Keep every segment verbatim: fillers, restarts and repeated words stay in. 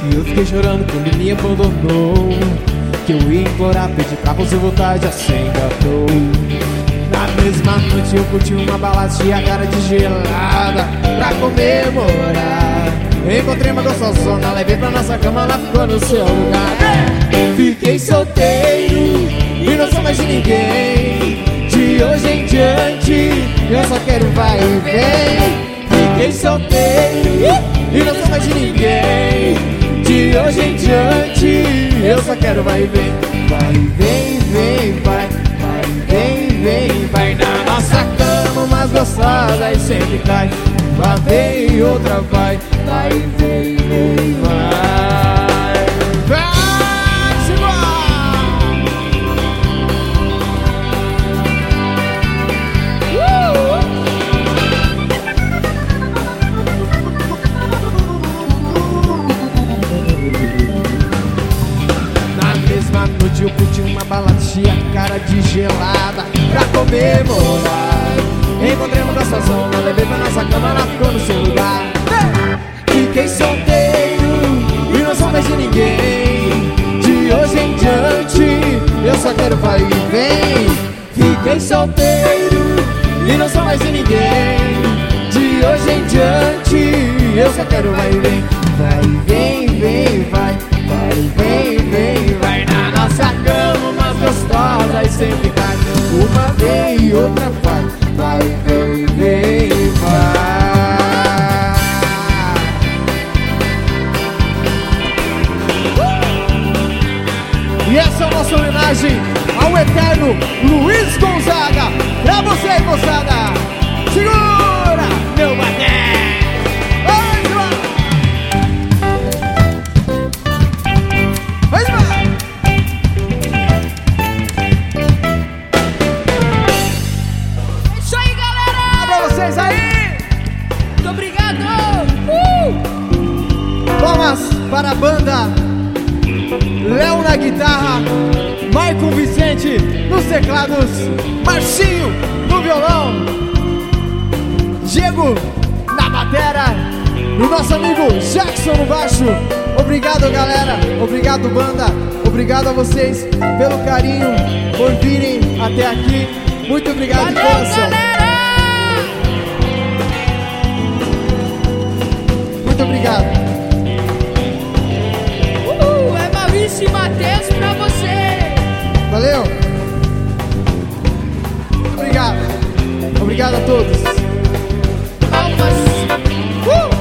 E eu fiquei chorando quando me abandonou. Que eu ia implorar, pedir pra você voltar, já se engatou. Na mesma noite eu curti uma balada cheia cara de gelada pra comemorar. Encontrei uma gostosona, levei pra nossa cama, ela ficou no seu lugar. Fiquei solteiro e não sou mais de ninguém. De hoje em diante eu só quero vai e vem. Fiquei solteiro e não sou mais de ninguém. De hoje em diante eu só quero vai e vem. Vai e vem, vem, vai. Vai e vem, vem, vai. Na nossa cama mais gostosa e sempre cai. Uma vem e outra vai. Vai e vem, vem, vai. Vai, Simão! Uh! Na mesma noite eu curti uma balada cheia cara de gelada pra comemorar. Encontrei uma gostosona, levei pra nossa cama, ela ficou no seu lugar. Fiquei solteiro e não sou mais de ninguém. De hoje em diante eu só quero vai e vem. Fiquei solteiro e não sou mais de ninguém. De hoje em diante eu só quero vai e vem. Vai e vem, vem, vai. Vai e vem, vem, vai. Na nossa cama mais gostosa e sempre cai. Uma vez e outra vai. Vai, vem, vem, vai. E essa é a nossa homenagem ao eterno Luiz Gonzaga. Pra você, moçada. Segura, meu mané. Vai, vai. Vai, vai. Isso aí, galera. Pra vocês aí. Muito obrigado. Uh! Palmas para a banda Léo na guitarra, Maicon Vicente nos teclados, Marcinho no violão, Diego na batera e o nosso amigo Jackson no baixo. Obrigado, galera, obrigado, banda, obrigado a vocês pelo carinho, por virem até aqui. Muito obrigado. Valeu, de coração. galera. Muito obrigado. Uh, é Maurício e Matheus pra você. Valeu. Obrigado. Obrigado a todos. Palmas. Uh!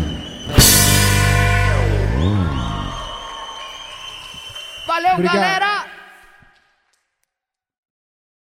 Valeu, Obrigado. galera!